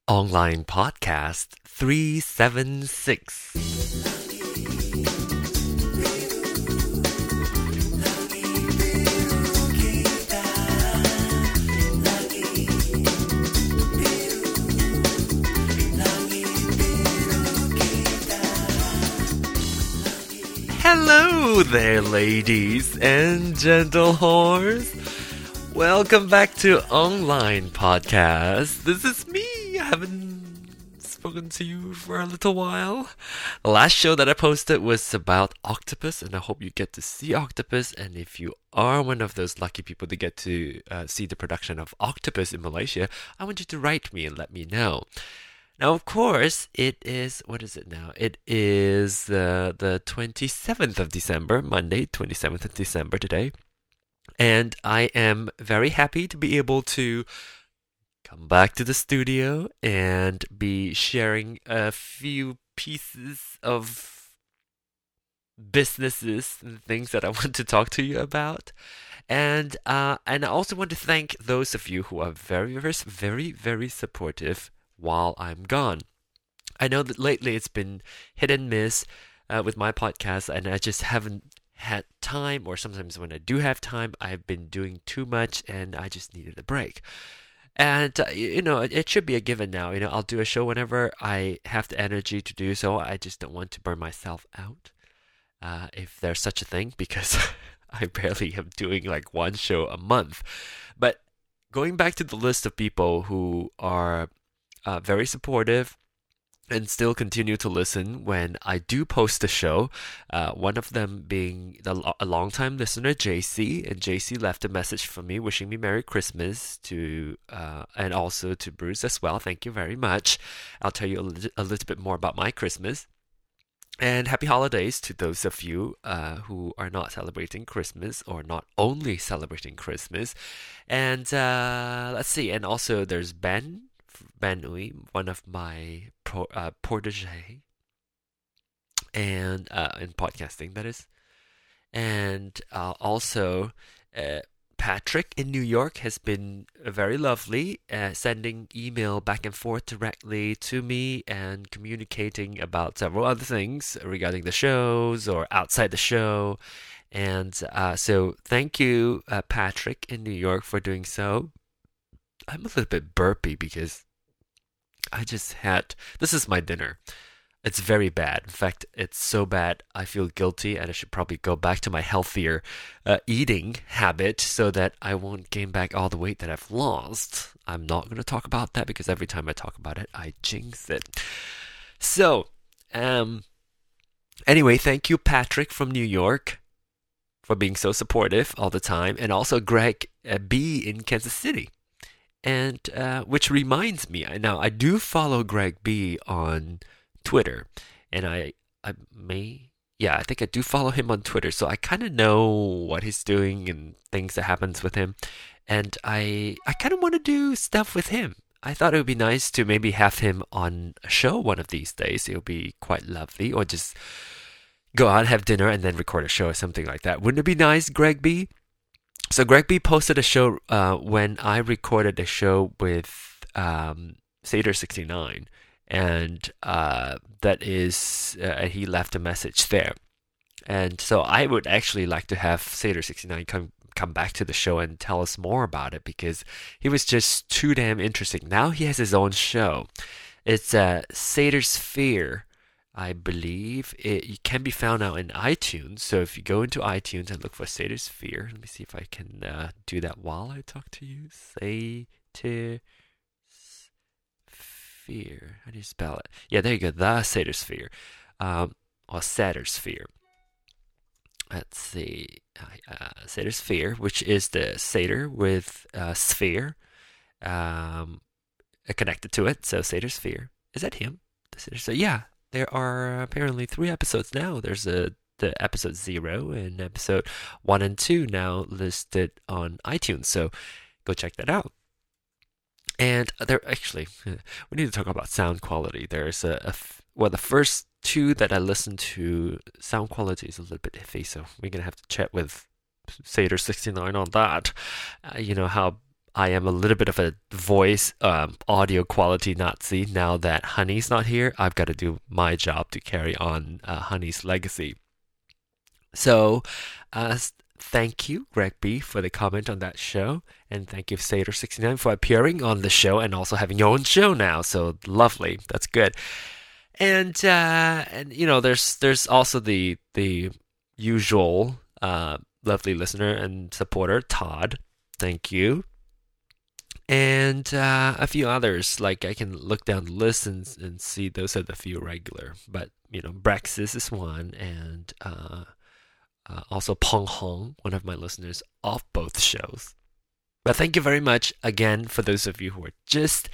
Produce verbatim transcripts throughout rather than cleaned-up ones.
Online Podcast three seven six. Hello there, ladies and gentle whores. Welcome back to Online Podcast. This is me. I haven't spoken to you for a little while. The last show that I posted was about Octopus, and I hope you get to see Octopus. And if you are one of those lucky people to get to uh, see the production of Octopus in Malaysia, I want you to write me and let me know. Now, of course, it is, what is it now? It is uh, the twenty-seventh of December, Monday, twenty-seventh of December today. And I am very happy to be able to come back to the studio and be sharing a few pieces of businesses and things that I want to talk to you about. And uh, and I also want to thank those of you who are very, very, very, very supportive while I'm gone. I know that lately it's been hit and miss uh, with my podcast, and I just haven't had time, or sometimes when I do have time, I've been doing too much and I just needed a break. And, uh, you know, it, it should be a given now. You know, I'll do a show whenever I have the energy to do so. I just don't want to burn myself out, uh, if there's such a thing, because I barely am doing like one show a month. But going back to the list of people who are uh, very supportive and still continue to listen when I do post a show. Uh, one of them being the, a long-time listener, J C, and J C left a message for me wishing me Merry Christmas to, uh, and also to Bruce as well. Thank you very much. I'll tell you a, li- a little bit more about my Christmas. And happy holidays to those of you uh, who are not celebrating Christmas, or not only celebrating Christmas. And uh, let's see, and also there's Ben. Ben Uy, one of my pro, uh, protege, and uh, in podcasting, that is. And uh, also, uh, Patrick in New York has been very lovely, uh, sending email back and forth directly to me and communicating about several other things regarding the shows or outside the show. And uh, so, thank you, uh, Patrick in New York, for doing so. I'm a little bit burpy because I just had, this is my dinner. It's very bad. In fact, it's so bad I feel guilty, and I should probably go back to my healthier uh, eating habit so that I won't gain back all the weight that I've lost. I'm not going to talk about that because every time I talk about it, I jinx it. So, um, anyway, thank you, Patrick from New York, for being so supportive all the time, and also Greg uh, B in Kansas City. And uh, which reminds me, now I do follow Greg B on Twitter, and I I may yeah I think I do follow him on Twitter, so I kind of know what he's doing and things that happens with him, and I I kind of want to do stuff with him. I thought it would be nice to maybe have him on a show one of these days. It would be quite lovely, or just go out, have dinner, and then record a show or something like that. Wouldn't it be nice, Greg B? So Greg B posted a show uh, when I recorded a show with um, Seder sixty-nine, and uh, that is, uh, he left a message there. And so I would actually like to have Seder sixty-nine come come back to the show and tell us more about it, because he was just too damn interesting. Now he has his own show. It's uh, Seder Sphere. I believe it can be found now in iTunes. So if you go into iTunes and look for Seder Sphere, let me see if I can uh, do that while I talk to you. Seder Sphere. How do you spell it? Yeah, there you go. The Seder Sphere. Um, or Seder Sphere. Let's see. Uh, Seder Sphere, which is the Seder with uh, sphere um, connected to it. So Seder Sphere. Is that him? The Seder Sphere? Yeah. There are apparently three episodes now. There's a the episode zero and episode one and two now listed on iTunes. So go check that out. And there actually, we need to talk about sound quality. There's a, a well, the first two that I listened to, sound quality is a little bit iffy. So we're gonna have to chat with Seder sixty-nine on that. Uh, you know how I am a little bit of a voice um, audio quality Nazi now that Honey's not here. I've got to do my job to carry on uh, Honey's legacy. So, uh, thank you, Greg B, for the comment on that show. And thank you, Sater sixty-nine, for appearing on the show and also having your own show now. So lovely. That's good. And, uh, and you know, there's there's also the, the usual uh, lovely listener and supporter, Todd. Thank you. And uh, a few others, like I can look down the list and, and see those are the few regular. But, you know, Brexis is one, and uh, uh, also Peng Hong, one of my listeners of both shows. But thank you very much again for those of you who are just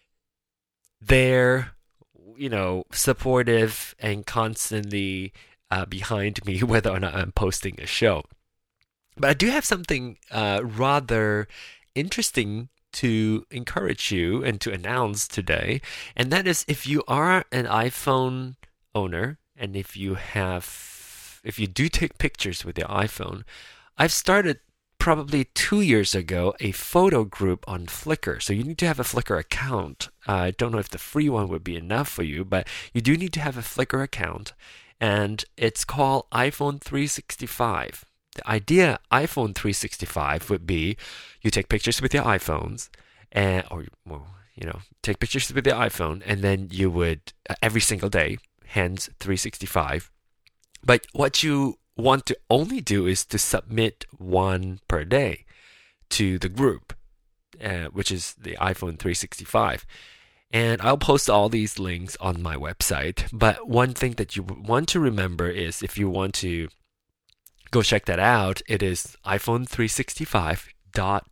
there, you know, supportive and constantly uh, behind me, whether or not I'm posting a show. But I do have something uh, rather interesting to encourage you and to announce today, and that is if you are an iPhone owner and if you have if you do take pictures with your iPhone, I've started probably two years ago a photo group on Flickr. So you need to have a Flickr account. uh, I don't know if the free one would be enough for you, but you do need to have a Flickr account, and it's called iPhone three sixty-five. The idea iPhone three sixty-five would be you take pictures with your iPhones, and or well, you know, take pictures with your iPhone, and then you would uh, every single day, hence three sixty-five. But what you want to only do is to submit one per day to the group, uh, which is the iPhone three sixty-five. And I'll post all these links on my website. But one thing that you want to remember is if you want to go check that out, it is iPhone three sixty-five dot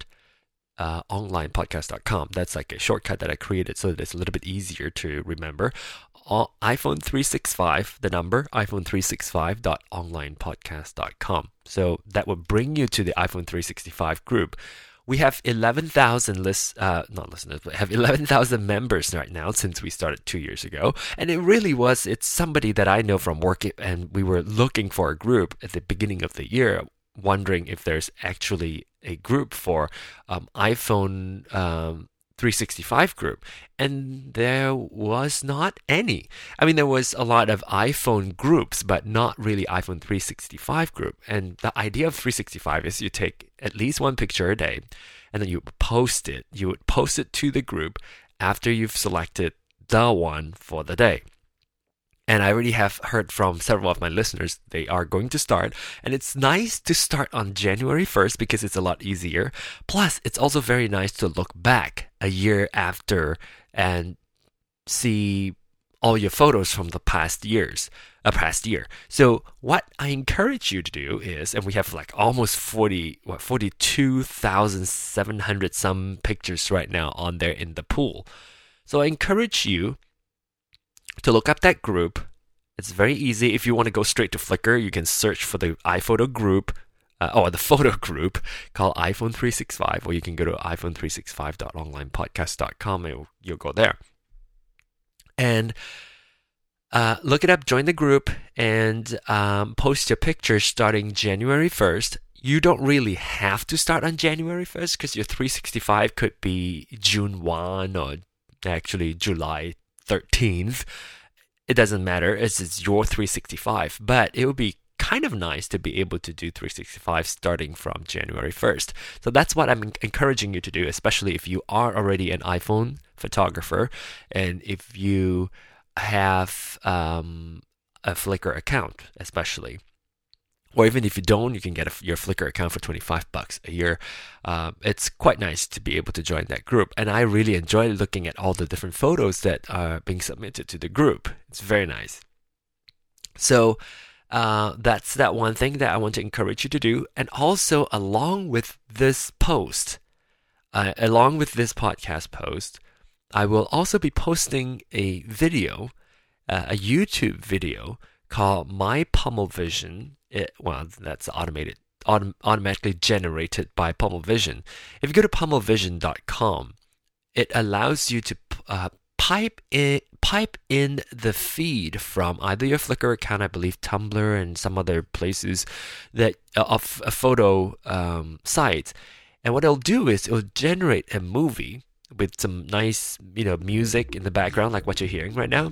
online podcast dot com. That's like a shortcut that I created so that it's a little bit easier to remember. Uh, iPhone three sixty-five, the number, iPhone three sixty-five dot online podcast dot com. So that will bring you to the iPhone three sixty-five group. We have eleven thousand list, uh, not listeners, but have eleven thousand members right now since we started two years ago. And it really was, it's somebody that I know from work, and we were looking for a group at the beginning of the year, wondering if there's actually a group for um, iPhone um, three sixty-five group. And there was not any. I mean, there was a lot of iPhone groups, but not really iPhone three sixty-five group. And the idea of three sixty-five is you take at least one picture a day, and then you post it. You would post it to the group after you've selected the one for the day. And I already have heard from several of my listeners, they are going to start. And it's nice to start on January first because it's a lot easier. Plus, it's also very nice to look back a year after and see all your photos from the past years, a uh, past year. So what I encourage you to do is, and we have like almost forty, what, forty-two thousand seven hundred some pictures right now on there in the pool. So I encourage you to look up that group. It's very easy. If you want to go straight to Flickr, you can search for the iPhoto group, uh, or the photo group called iPhone three sixty-five, or you can go to iPhone three sixty-five dot online podcast dot com and you'll, you'll go there. And uh, look it up, join the group, and um, post your pictures starting January first. You don't really have to start on January first because your three sixty-five could be June first or actually July thirteenth. It doesn't matter, it's, it's your three sixty-five, but it would be kind of nice to be able to do three sixty-five starting from January first. So that's what I'm encouraging you to do, especially if you are already an iPhone photographer and if you have um, a Flickr account, especially. Or even if you don't, you can get a, your Flickr account for twenty-five bucks a year. Um, it's quite nice to be able to join that group. And I really enjoy looking at all the different photos that are being submitted to the group. It's very nice. So uh, that's that one thing that I want to encourage you to do. And also, along with this post, uh, along with this podcast post, I will also be posting a video, uh, a YouTube video called My Pummel Vision. It, well, that's automated, autom- automatically generated by Pummel Vision. If you go to pummel vision dot com, it allows you to uh, pipe in pipe in the feed from either your Flickr account, I believe Tumblr, and some other places that uh, of a photo um, sites. And what it'll do is it'll generate a movie with some nice, you know, music in the background, like what you're hearing right now.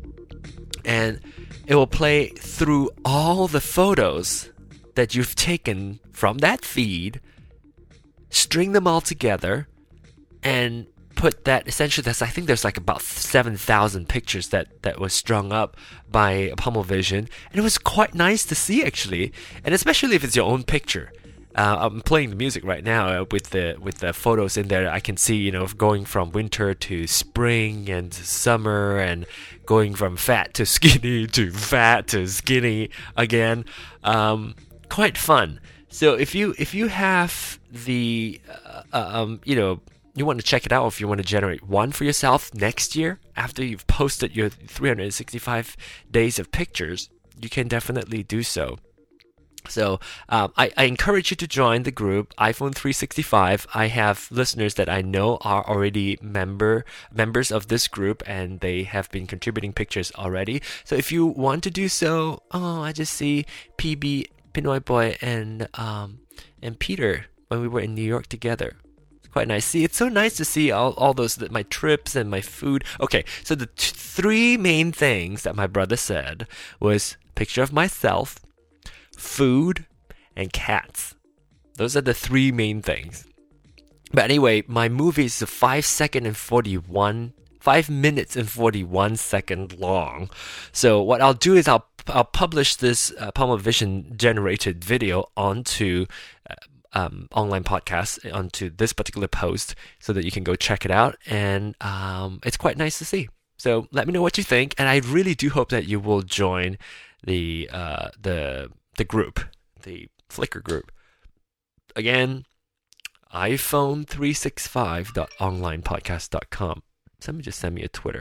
And it will play through all the photos that you've taken from that feed, string them all together, and put that, essentially, that's, I think there's like about seven thousand pictures that, that was strung up by Pummel Vision. And it was quite nice to see, actually. And especially if it's your own picture. Uh, I'm playing the music right now uh, with the with the photos in there. I can see, you know, going from winter to spring and summer, and going from fat to skinny to fat to skinny again. Um, quite fun. So if you if you have the uh, um, you know, you want to check it out, if you want to generate one for yourself next year after you've posted your three hundred sixty-five days of pictures, you can definitely do so. So um, I, I encourage you to join the group iPhone three sixty-five. I have listeners that I know are already member members of this group, and they have been contributing pictures already. So if you want to do so, oh, I just see P B, Pinoy Boy, and um and Peter when we were in New York together. It's quite nice. See, it's so nice to see all, all those, my trips and my food. Okay, so the t- three main things that my brother said was picture of myself, food, and cats. Those are the three main things. But anyway, my movie is five second and forty-one, five minutes and forty-one second long. So what I'll do is I'll I'll publish this uh, Pummel Vision generated video onto uh, um, online podcast, onto this particular post, so that you can go check it out. And um, it's quite nice to see. So let me know what you think, and I really do hope that you will join the uh, the the group, the Flickr group. Again, iPhone three sixty-five dot online podcast dot com. Somebody just sent me a Twitter.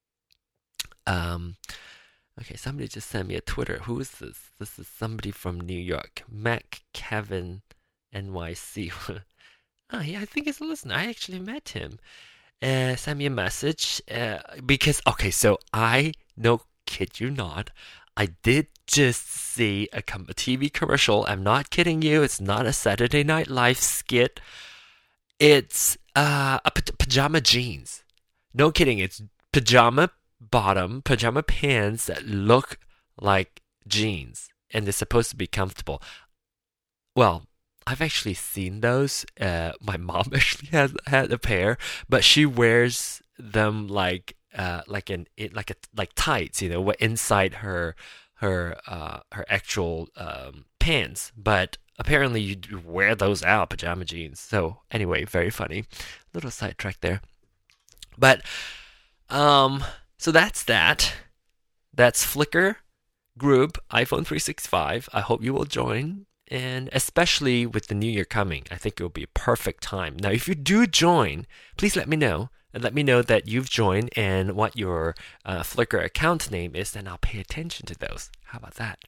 Um, okay, somebody just sent me a Twitter. Who is this? This is somebody from New York. Mac Kevin N Y C. Oh, yeah, I think he's a listener. I actually met him. Uh, sent me a message uh, because, okay, so I, no kid you not, I did just see a, com- a T V commercial. I'm not kidding you. It's not a Saturday Night Live skit. It's uh, a p- pajama jeans. No kidding. It's pajama bottom, pajama pants that look like jeans. And they're supposed to be comfortable. Well, I've actually seen those. Uh, my mom actually has had a pair. But she wears them like uh, like an it, like a like tights, you know, inside her her uh, her actual um, pants. But apparently you wear those out, pajama jeans. So anyway, very funny. Little sidetrack there. But um, so that's that. That's Flickr group iPhone three sixty-five. I hope you will join. And especially with the new year coming, I think it will be a perfect time. Now, if you do join, please let me know. And let me know that you've joined and what your uh, Flickr account name is, and I'll pay attention to those. How about that?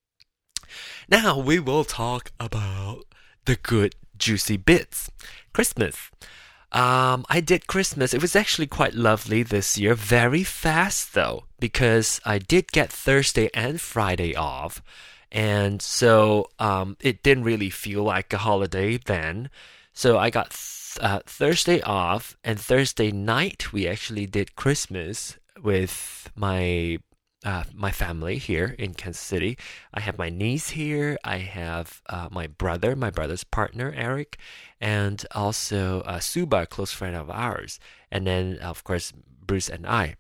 Now, we will talk about the good, juicy bits. Christmas. Um, I did Christmas. It was actually quite lovely this year. Very fast, though, because I did get Thursday and Friday off. And so um, it didn't really feel like a holiday then. So I got th- uh, Thursday off, and Thursday night we actually did Christmas with my uh, my family here in Kansas City. I have my niece here. I have uh, my brother, my brother's partner, Eric, and also uh, Suba, a close friend of ours. And then, of course, Bruce and I.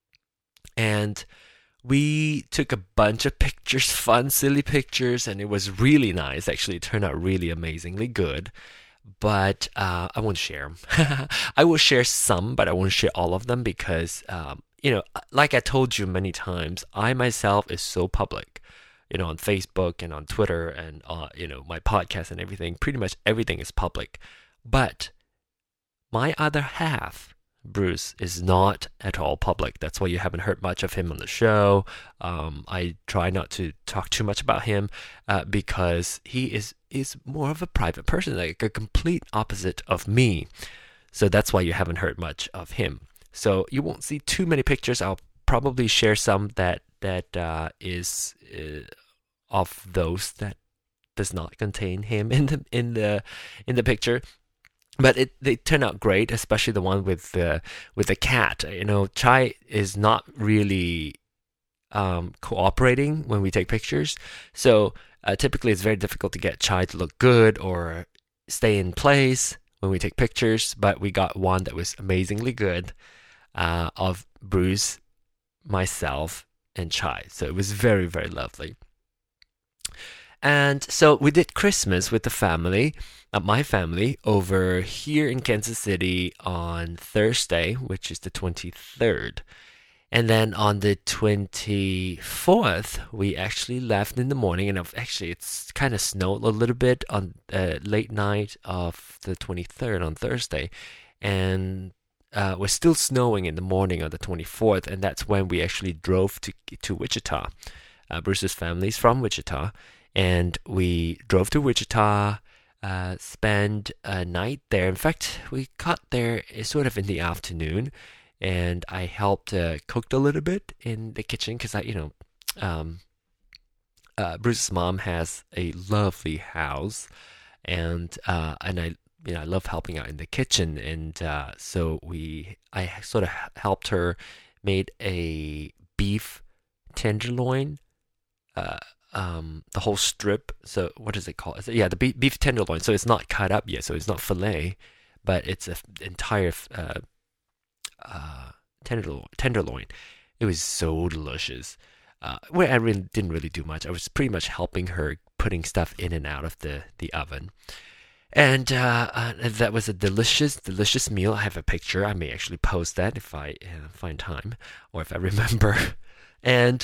And we took a bunch of pictures, fun, silly pictures, and it was really nice. Actually, it turned out really amazingly good. But uh, I won't share them. I will share some, but I won't share all of them because, um, you know, like I told you many times, I myself is so public. You know, on Facebook and on Twitter and, uh, you know, my podcast and everything. Pretty much everything is public. But my other half, Bruce, is not at all public. That's why you haven't heard much of him on the show. Um, I try not to talk too much about him uh, because he is is more of a private person, like a complete opposite of me. So that's why you haven't heard much of him. So you won't see too many pictures. I'll probably share some that that uh, is uh, of those that does not contain him in the in the in the picture. but it they turn out great, especially the one with the with the cat. You know, Chai is not really um, cooperating when we take pictures, so uh, typically it's very difficult to get Chai to look good or stay in place when we take pictures. But we got one that was amazingly good uh, of Bruce, myself, and Chai. So it was very very lovely. And so we did Christmas with the family, uh, my family, over here in Kansas City on Thursday, which is the twenty-third. And then on the twenty-fourth, we actually left in the morning. And actually, it's kind of snowed a little bit on uh, late night of the twenty-third on Thursday. And uh, was still snowing in the morning on the twenty-fourth. And that's when we actually drove to, to Wichita. Uh, Bruce's family is from Wichita. And we drove to Wichita, uh, spent a night there. In fact, we got there sort of in the afternoon, and I helped uh, cooked a little bit in the kitchen because I, you know, um, uh, Bruce's mom has a lovely house, and uh, and I, you know, I love helping out in the kitchen, and uh, so we, I sort of helped her made a beef tenderloin. Uh, um, the whole strip. So what is it called? Is it, yeah, the beef, beef tenderloin. So it's not cut up yet. So it's not fillet, but it's an entire uh, uh, tenderloin. Tenderloin. It was so delicious. Uh, where I really didn't really do much. I was pretty much helping her putting stuff in and out of the the oven. And uh, uh, that was a delicious, delicious meal. I have a picture. I may actually post that if I uh, find time or if I remember. And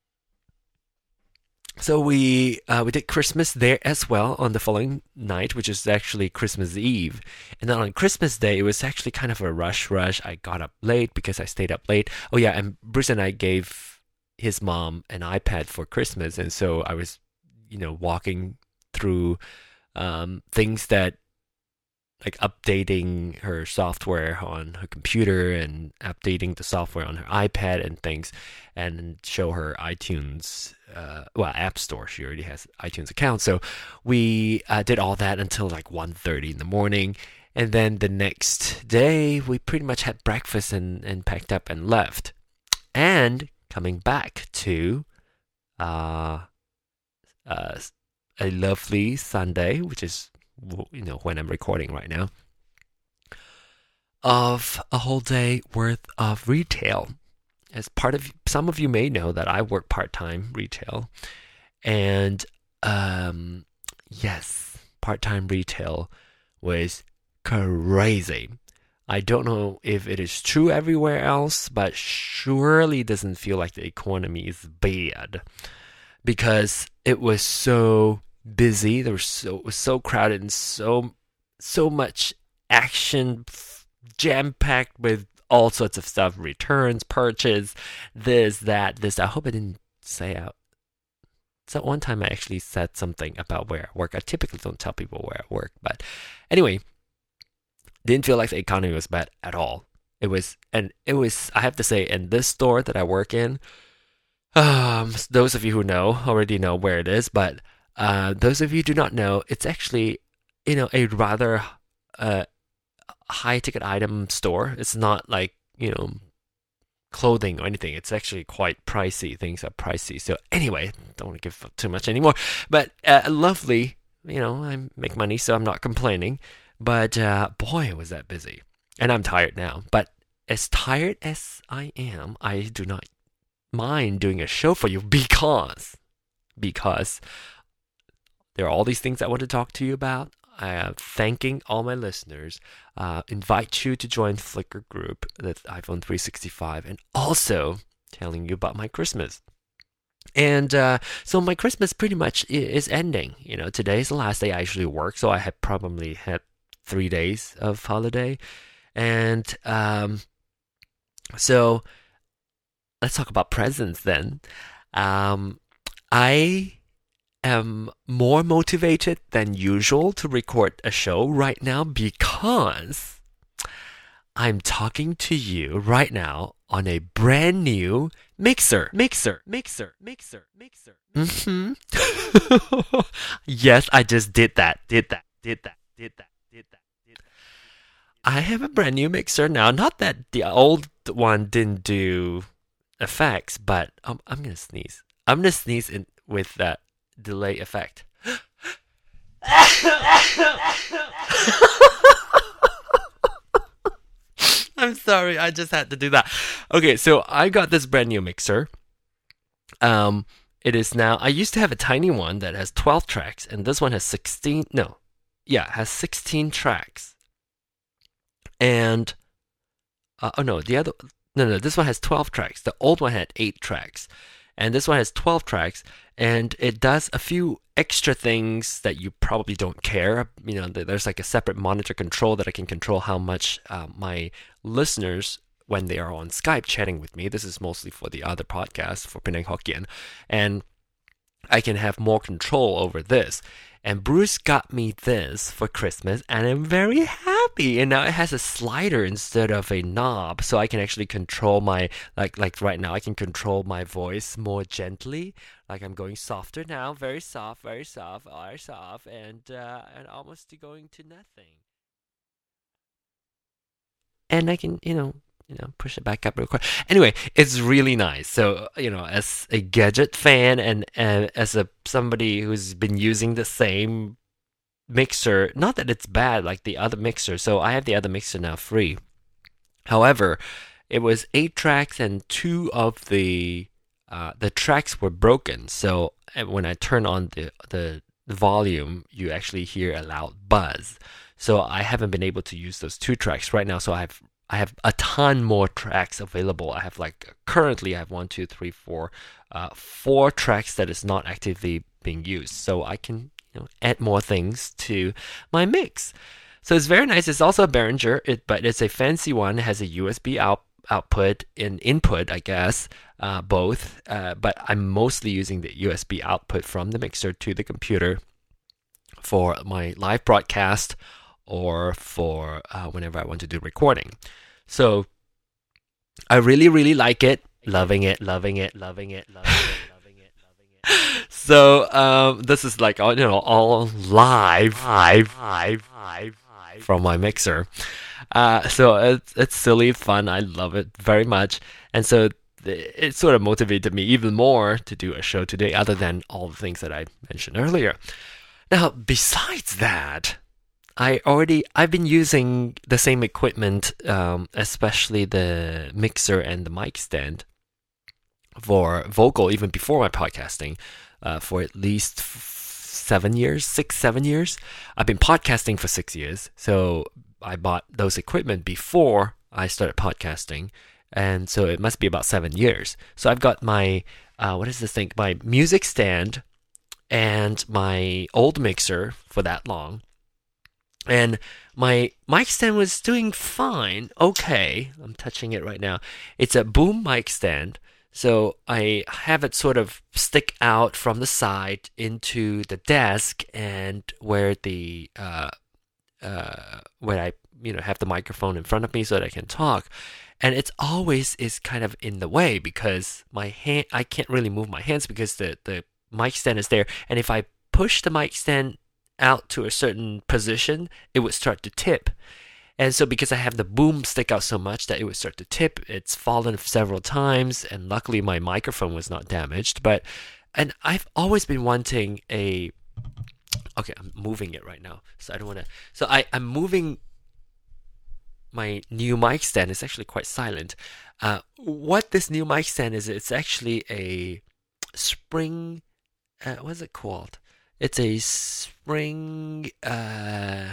so we uh, we did Christmas there as well on the following night, which is actually Christmas Eve. And then on Christmas Day, it was actually kind of a rush rush. I got up late because I stayed up late. Oh yeah, and Bruce and I gave his mom an iPad for Christmas, and so I was, you know, walking through um, things that like updating her software on her computer and updating the software on her iPad and things, and show her iTunes, uh, well, App Store. She already has iTunes account. So we uh, did all that until like one thirty in the morning. And then the next day, we pretty much had breakfast and, and packed up and left. And coming back to uh, uh, a lovely Sunday, which is, you know, when I'm recording right now, of a whole day worth of retail. As part of, some of you may know that I work part-time retail, and um, yes, part-time retail was crazy. I don't know if it is true everywhere else, but surely doesn't feel like the economy is bad, because it was so busy. There was so it was so crowded and so so much action, jam packed with all sorts of stuff: returns, purchase, this, that, this. I hope I didn't say out. So one time I actually said something about where I work. I typically don't tell people where I work, but anyway, didn't feel like the economy was bad at all. It was, and it was. I have to say, in this store that I work in, um, those of you who know already know where it is, but Uh, those of you who do not know, it's actually, you know, a rather uh, high ticket item store. It's not like, you know, clothing or anything. It's actually quite pricey. Things are pricey. So anyway, don't want to give too much anymore. But uh, lovely, you know, I make money, so I'm not complaining. But uh, boy, was that busy. And I'm tired now. But as tired as I am, I do not mind doing a show for you because, because there are all these things I want to talk to you about. I am thanking all my listeners. Uh, invite you to join Flickr group, the iPhone three sixty-five, and also telling you about my Christmas. And uh, so my Christmas pretty much is ending. You know, today is the last day I actually work, so I have probably had three days of holiday. And um, so let's talk about presents then. Um, I am more motivated than usual to record a show right now because I'm talking to you right now on a brand new mixer. Mixer, mixer, mixer, mixer. Mm-hmm. Yes, I just did that, did that, did that, did that, did that, did that. I have a brand new mixer now. Not that the old one didn't do effects, but um, I'm gonna sneeze. I'm gonna sneeze in, with that delay effect. I'm sorry, I just had to do that. Okay, so I got this brand new mixer. Um, it is now. I used to have a tiny one that has twelve tracks, and this one has sixteen. No, yeah, has sixteen tracks. And uh, oh no, the other no no this one has twelve tracks. The old one had eight tracks, and this one has twelve tracks, and it does a few extra things that you probably don't care. You know, there's like a separate monitor control that I can control how much uh, my listeners, when they are on Skype chatting with me. This is mostly for the other podcast for Penang Hokkien, and I can have more control over this. And Bruce got me this for Christmas, and I'm very happy. And now it has a slider instead of a knob, so I can actually control my like like right now I can control my voice more gently. Like I'm going softer now, very soft, very soft, very soft, and uh, and almost going to nothing. And I can, you know, you know, push it back up real quick. Anyway, it's really nice. So, you know, as a gadget fan and, and as a somebody who's been using the same mixer, not that it's bad like the other mixer. So I have the other mixer now free. However, it was eight tracks and two of the uh, the tracks were broken. So when I turn on the the volume, you actually hear a loud buzz. So I haven't been able to use those two tracks right now. So I have I have a ton more tracks available. I have like currently I have one, two, three, four, uh, four tracks that is not actively being used. So I can, you know, add more things to my mix. So it's very nice. It's also a Behringer, it, but it's a fancy one. It has a U S B out, output and input, I guess, uh, both. Uh, but I'm mostly using the U S B output from the mixer to the computer for my live broadcast or for uh, whenever I want to do recording. So I really, really like it. Loving it, loving it, loving it, loving it, loving it, loving it. So um, this is like all, you know, all live, live, live, live, live from my mixer. Uh, so it's it's silly fun. I love it very much, and so it sort of motivated me even more to do a show today. Other than all the things that I mentioned earlier. Now, besides that, I already I've been using the same equipment, um, especially the mixer and the mic stand, for vocal even before my podcasting, uh, for at least f- seven years, six seven years. I've been podcasting for six years, so I bought those equipment before I started podcasting, and so it must be about seven years. So I've got my uh, what is this thing? My music stand and my old mixer for that long. And my mic stand was doing fine. Okay, I'm touching it right now. It's a boom mic stand. So I have it sort of stick out from the side into the desk and where the uh, uh, where I you know have the microphone in front of me so that I can talk. And it's always is kind of in the way because my hand I can't really move my hands because the the mic stand is there. And if I push the mic stand out to a certain position, it would start to tip. And so because I have the boom stick out so much that it would start to tip, it's fallen several times, and luckily my microphone was not damaged. But and I've always been wanting a okay, I'm moving it right now. So I don't want to so I, I'm moving my new mic stand. It's actually quite silent. Uh, what this new mic stand is, it's actually a spring uh, what's it called? It's a spring. Uh,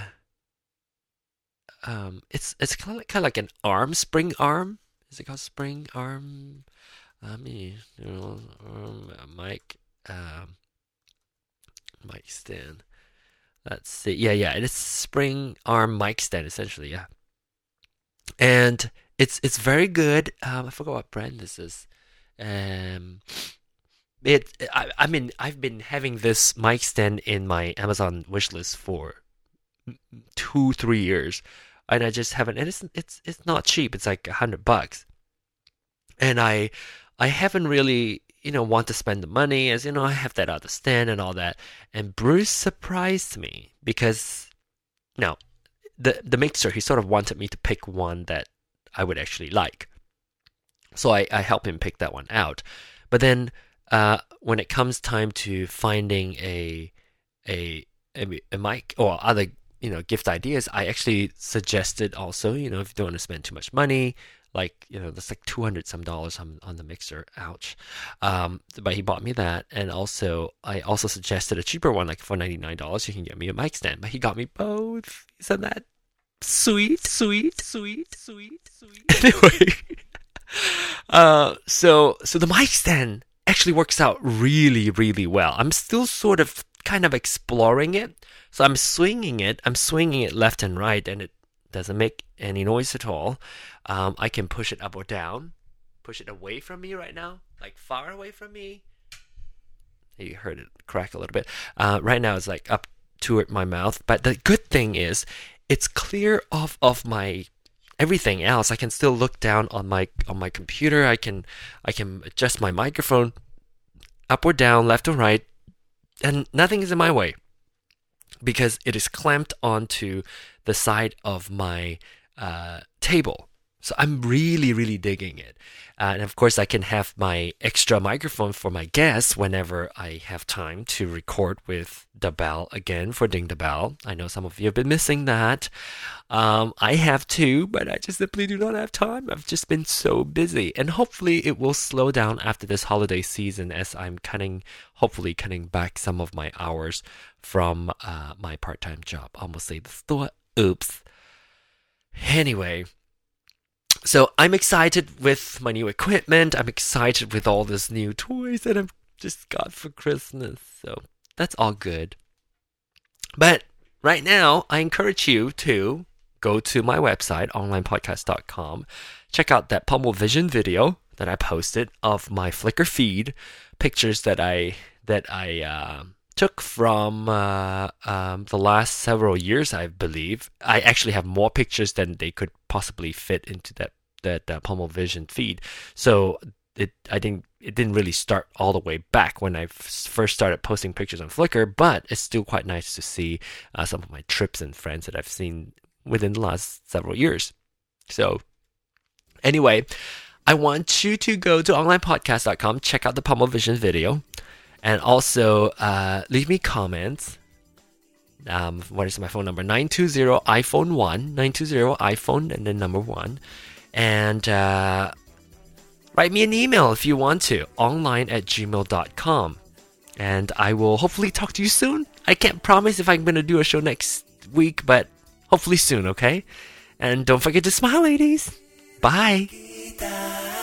um, it's it's kind of like, kind of like an arm, spring arm. Is it called spring arm? I mean, you know, um, mic, um, mic stand. Let's see. Yeah, yeah, it is spring arm mic stand essentially. Yeah, and it's it's very good. Um, I forgot what brand this is. Um. It, I, I mean, I've been having this mic stand in my Amazon wishlist for two, three years, and I just haven't. And it's it's it's not cheap. It's like a hundred bucks, and I I haven't really you know want to spend the money, as you know I have that other stand and all that. And Bruce surprised me because now the the mixer, he sort of wanted me to pick one that I would actually like. So I, I helped him pick that one out. But then uh, when it comes time to finding a a a, a mic or other, you know, gift ideas, I actually suggested also, you know, if you don't want to spend too much money, like, you know, that's like two hundred some dollars on, on the mixer. Ouch. Um, but he bought me that. And also, I also suggested a cheaper one, like for ninety-nine dollars, you can get me a mic stand. But he got me both. Isn't that sweet, sweet, sweet, sweet, sweet? Anyway, uh, so, so the mic stand actually works out really, really well. I'm still sort of kind of exploring it. So I'm swinging it. I'm swinging it left and right, and it doesn't make any noise at all. Um, I can push it up or down, push it away from me right now, like far away from me. You heard it crack a little bit. Uh, right now it's like up toward my mouth. But the good thing is, it's clear off of my everything else. I can still look down on my on my computer. I can I can adjust my microphone up or down, left or right, and nothing is in my way because it is clamped onto the side of my uh, table. So I'm really, really digging it. Uh, and of course, I can have my extra microphone for my guests whenever I have time to record with the bell again for Ding the Bell. I know some of you have been missing that. Um, I have too, but I just simply do not have time. I've just been so busy. And hopefully it will slow down after this holiday season as I'm cutting, hopefully cutting back some of my hours from uh, my part-time job. Almost say the store. Oops. Anyway. So I'm excited with my new equipment. I'm excited with all these new toys that I've just got for Christmas. So that's all good. But right now, I encourage you to go to my website, online podcast dot com. Check out that Pommel Vision video that I posted of my Flickr feed, pictures that I that I uh, took from uh, um, the last several years, I believe. I actually have more pictures than they could possibly fit into that that uh, Pommel Vision feed. So it I didn't it didn't really start all the way back when I f- first started posting pictures on Flickr, but it's still quite nice to see uh, some of my trips and friends that I've seen within the last several years. So anyway, I want you to go to online podcast dot com, check out the Pommel Vision video, and also uh, leave me comments. Um, what is my phone number? nine two zero iPhone one, nine two zero iPhone and then number one. And uh, write me an email if you want to, online at gmail dot com. And I will hopefully talk to you soon. I can't promise if I'm going to do a show next week, but hopefully soon, okay? And don't forget to smile, ladies. Bye.